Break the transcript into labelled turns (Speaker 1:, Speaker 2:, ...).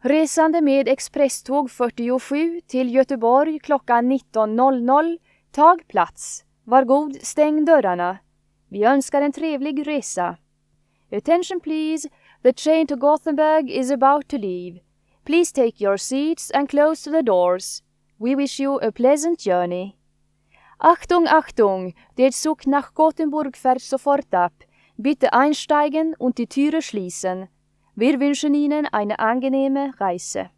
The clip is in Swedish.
Speaker 1: Resande med expresståg 47 till Göteborg klockan 19.00. Tag plats. Var god, stäng dörrarna. Vi önskar en trevlig resa. Attention please. The train to Gothenburg is about to leave. Please take your seats and close the doors. We wish you a pleasant journey. Achtung, Achtung, der Zug nach Gothenburg fährt sofort ab. Bitte einsteigen und die Türe schließen. Wir wünschen Ihnen eine angenehme Reise.